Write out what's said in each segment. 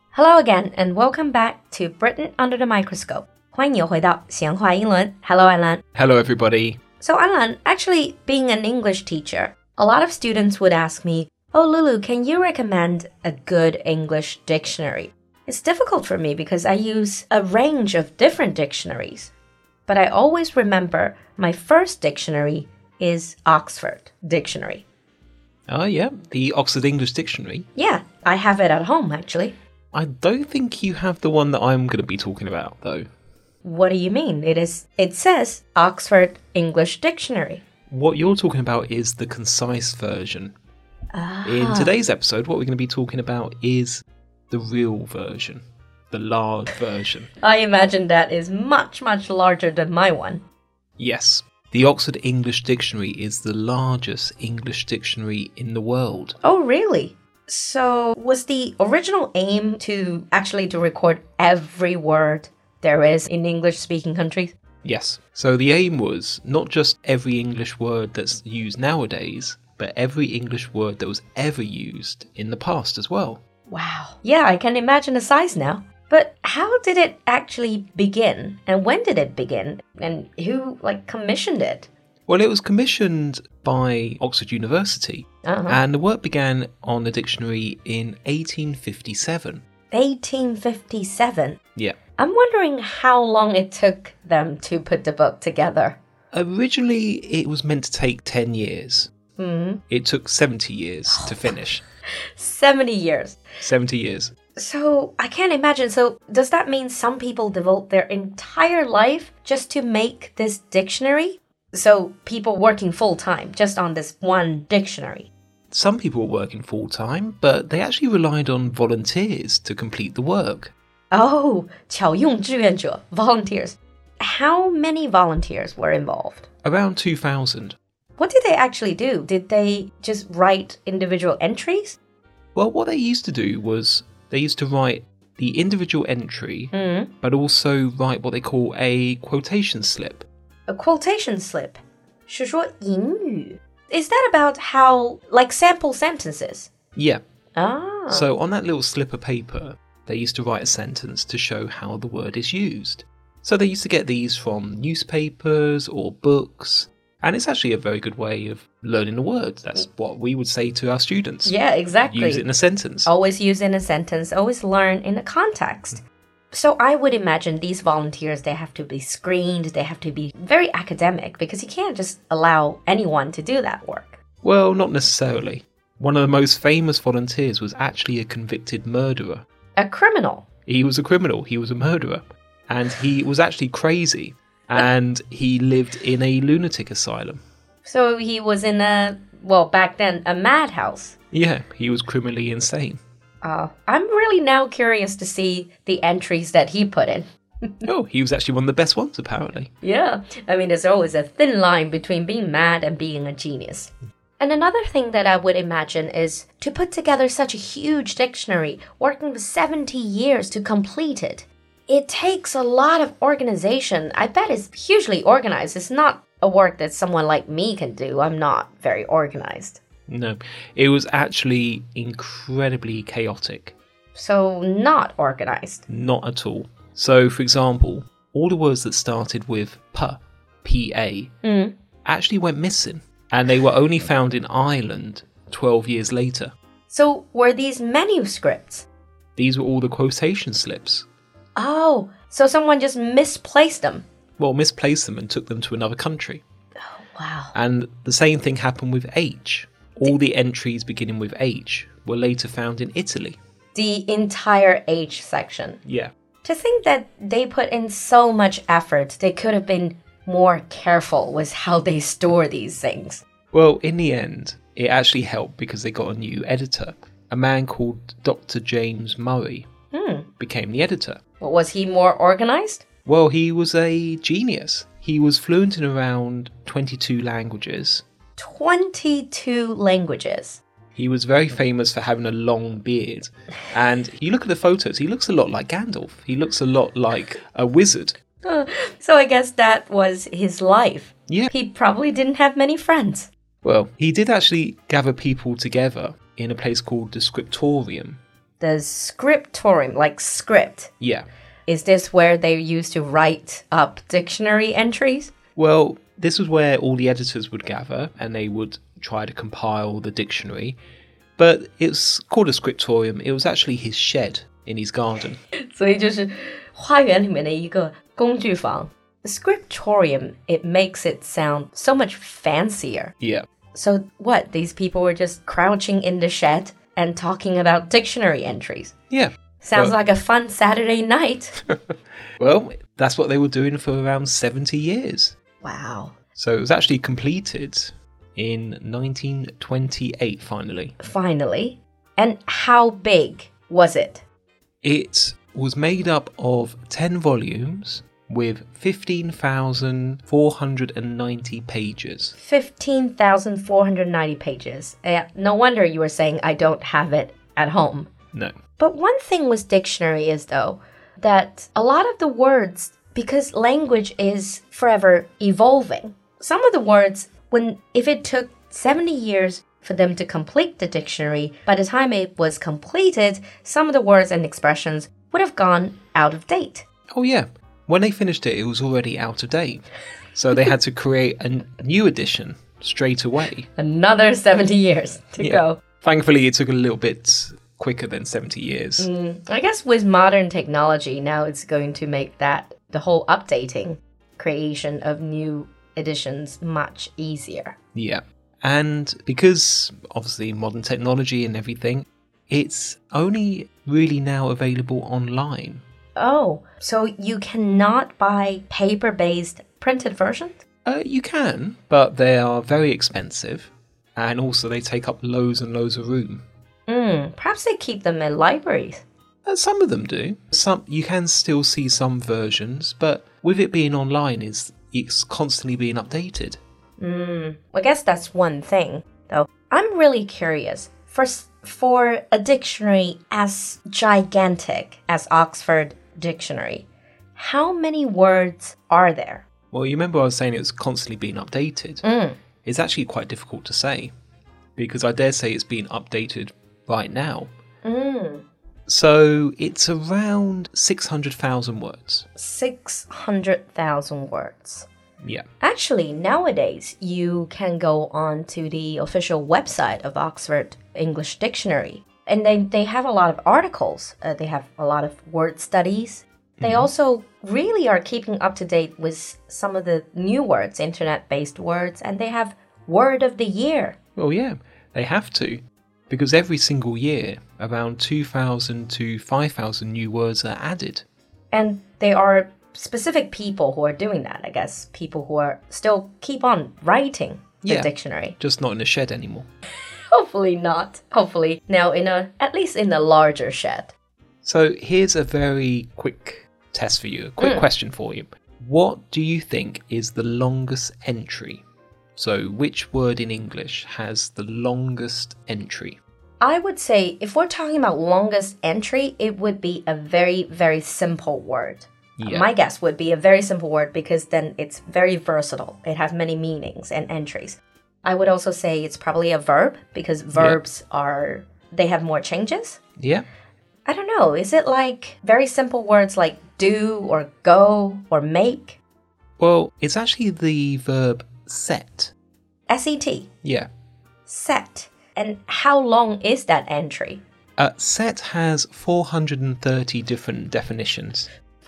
Hello again, and welcome back to Britain Under the Microscope. 欢迎你回到闲话英文. Hello, Anlan. Hello, everybody. So, Anlan, actually, being an English teacher, a lot of students would ask me, Oh, Lulu, can you recommend a good English dictionary? It's difficult for me because I use a range of different dictionaries. But I always remember my first dictionary is Oxford Dictionary. Oh, yeah, the Oxford English Dictionary. Yeah, I have it at home, actually. I don't think you have the one that I'm going to be talking about, though. What do you mean? It says Oxford English Dictionary. What you're talking about is the concise version. In today's episode, what we're going to be talking about is the real version, the large version. I imagine that is much, much larger than my one. Yes, the Oxford English Dictionary is the largest English dictionary in the world. Oh, really? So was the original aim to record every word there is in English-speaking countries? Yes. So the aim was not just every English word that's used nowadays, but every English word that was ever used in the past as well. Wow. Yeah, I can imagine the size now. But how did it actually begin? And when did it begin? And who, commissioned it? Well, it was commissioned by Oxford University, and the work began on the dictionary in 1857. 1857? Yeah. I'm wondering how long it took them to put the book together. Originally, it was meant to take 10 years. Mm-hmm. It took 70 years to finish. 70 years. 70 years. So, I can't imagine. So, does that mean some people devote their entire life just to make this dictionary? So, people working full-time just on this one dictionary? Some people were working full-time, but they actually relied on volunteers to complete the work. Oh, 巧用志愿者, volunteers. How many volunteers were involved? Around 2,000. What did they actually do? Did they just write individual entries? Well, what they used to do was they used to write the individual entry, but also write what they call a quotation slip. A quotation slip? 是说引语. Is that about how, sample sentences? Yeah. Ah. So on that little slip of paper, they used to write a sentence to show how the word is used. So they used to get these from newspapers or books. And it's actually a very good way of learning a word. That's what we would say to our students. Yeah, exactly. Use it in a sentence. Always use in a sentence. Always learn in a context. So I would imagine these volunteers, they have to be screened. They have to be very academic because you can't just allow anyone to do that work. Well, not necessarily. One of the most famous volunteers was actually a convicted murderer. A criminal? He was a criminal. He was a murderer. And he was actually crazy. And he lived in a lunatic asylum. So he was in back then, a madhouse. Yeah, he was criminally insane. I'm really now curious to see the entries that he put in. Oh, he was actually one of the best ones, apparently. Yeah, I mean, there's always a thin line between being mad and being a genius. And another thing that I would imagine is to put together such a huge dictionary, working for 70 years to complete it. It takes a lot of organization. I bet it's hugely organized. It's not a work that someone like me can do. I'm not very organized. No, it was actually incredibly chaotic. So not organized? Not at all. So, for example, all the words that started with P-A, actually went missing. And they were only found in Ireland 12 years later. So were these manuscripts? These were all the quotation slips. Oh, so someone just misplaced them? Well, misplaced them and took them to another country. Oh, wow. And the same thing happened with H. All the entries beginning with H were later found in Italy. The entire H section? Yeah. To think that they put in so much effort, they could have been more careful with how they store these things. Well, in the end, it actually helped because they got a new editor. A man called Dr. James Murray became the editor. Well, was he more organized? Well, he was a genius. He was fluent in around 22 languages. 22 languages? He was very famous for having a long beard. And you look at the photos, he looks a lot like Gandalf. He looks a lot like a wizard. So I guess that was his life. Yeah. He probably didn't have many friends. Well, he did actually gather people together in a place called the Scriptorium. the scriptorium, like script. Yeah. Is this where they used to write up dictionary entries? Well, this was where all the editors would gather and they would try to compile the dictionary. But it's called a scriptorium. It was actually his shed in his garden. 所以就是花园里面的一个工具房。The scriptorium, it makes it sound so much fancier. Yeah. So what? These people were just crouching in the shed and talking about dictionary entries. Yeah. Sounds like a fun Saturday night. Well, that's what they were doing for around 70 years. Wow. So it was actually completed in 1928, finally. Finally. And how big was it? It was made up of 10 volumes with 15,490 pages. 15,490 pages. No wonder you were saying I don't have it at home. No. But one thing with dictionary is, though, that a lot of the words, because language is forever evolving, some of the words, if it took 70 years for them to complete the dictionary, by the time it was completed, some of the words and expressions would have gone out of date. Oh, yeah. When they finished it, it was already out of date. So they had to create a new edition straight away. Another 70 years to go. Thankfully, it took a little bit quicker than 70 years. I guess with modern technology, now it's going to make the whole updating, creation of new editions much easier. Yeah. And because, obviously, modern technology and everything, it's only really now available online. Oh, so you cannot buy paper-based printed versions? You can, but they are very expensive. And also they take up loads and loads of room. Perhaps they keep them in libraries. Some of them do. Some you can still see some versions, but with it being online, it's constantly being updated. I guess that's one thing, though. I'm really curious. For a dictionary as gigantic as Oxford Dictionary, how many words are there? Well, you remember I was saying it was constantly being updated. It's actually quite difficult to say, because I dare say it's being updated right now. So it's around 600,000 words. 600,000 words. Yeah. Actually, nowadays, you can go on to the official website of Oxford English Dictionary. And they have a lot of articles. They have a lot of word studies. They also really are keeping up to date with some of the new words, internet-based words. And they have Word of the Year. Well, yeah, they have to. Because every single year, around 2,000 to 5,000 new words are added. And they are specific people who are doing that, I guess. People who are still keep on writing the dictionary. Just not in a shed anymore. Hopefully not. Hopefully now at least in a larger shed. So here's a very quick test for you, a quick question for you. What do you think is the longest entry? So which word in English has the longest entry? I would say if we're talking about longest entry, it would be a very, very simple word. Yeah. My guess would be a very simple word because then it's very versatile. It has many meanings and entries. I would also say it's probably a verb because verbs they have more changes. Yeah. I don't know. Is it like very simple words like do or go or make? Well, it's actually the verb set. S-E-T? Yeah. Set. And how long is that entry? Set has 430 different definitions.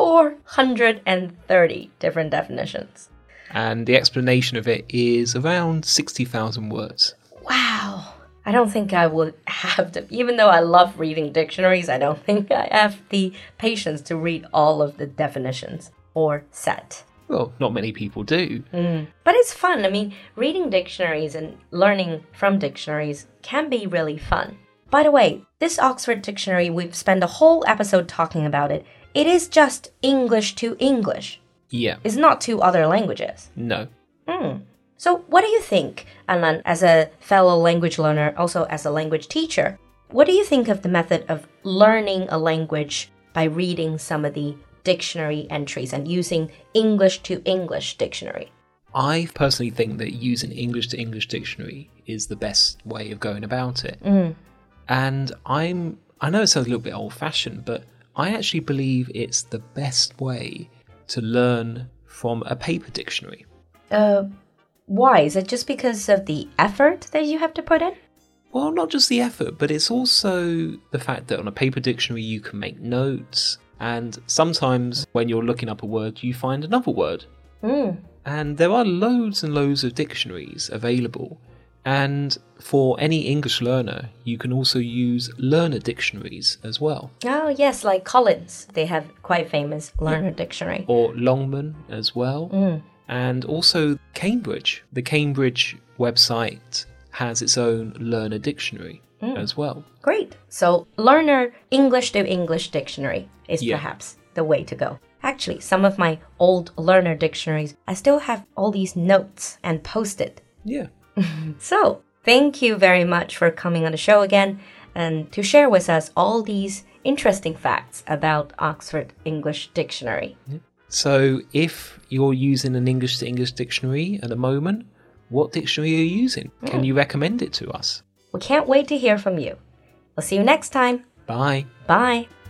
430 different definitions. And the explanation of it is around 60,000 words. Wow. I don't think I would have to, even though I love reading dictionaries, I don't think I have the patience to read all of the definitions or set. Well, not many people do. But it's fun. I mean, reading dictionaries and learning from dictionaries can be really fun. By the way, this Oxford Dictionary, we've spent a whole episode talking about it. It is just English to English. Yeah. It's not to other languages. No. So what do you think, Alan, as a fellow language learner, also as a language teacher, what do you think of the method of learning a language by reading some of the dictionary entries and using English to English dictionary? I personally think that using English to English dictionary is the best way of going about it. And I'm I know it sounds a little bit old-fashioned, but I actually believe it's the best way to learn from a paper dictionary. Why? Is it just because of the effort that you have to put in? Well, not just the effort, but it's also the fact that on a paper dictionary you can make notes, and sometimes when you're looking up a word, you find another word. And there are loads and loads of dictionaries available. And for any English learner, you can also use learner dictionaries as well. Oh, yes, like Collins. They have quite famous learner dictionary. Or Longman as well. And also Cambridge. The Cambridge website has its own learner dictionary as well. Great. So learner English to English dictionary is perhaps the way to go. Actually, some of my old learner dictionaries, I still have all these notes and post-it. Yeah. So, thank you very much for coming on the show again and to share with us all these interesting facts about Oxford English Dictionary. So, if you're using an English to English dictionary at the moment, what dictionary are you using? Can you recommend it to us? We can't wait to hear from you. We'll see you next time. Bye. Bye.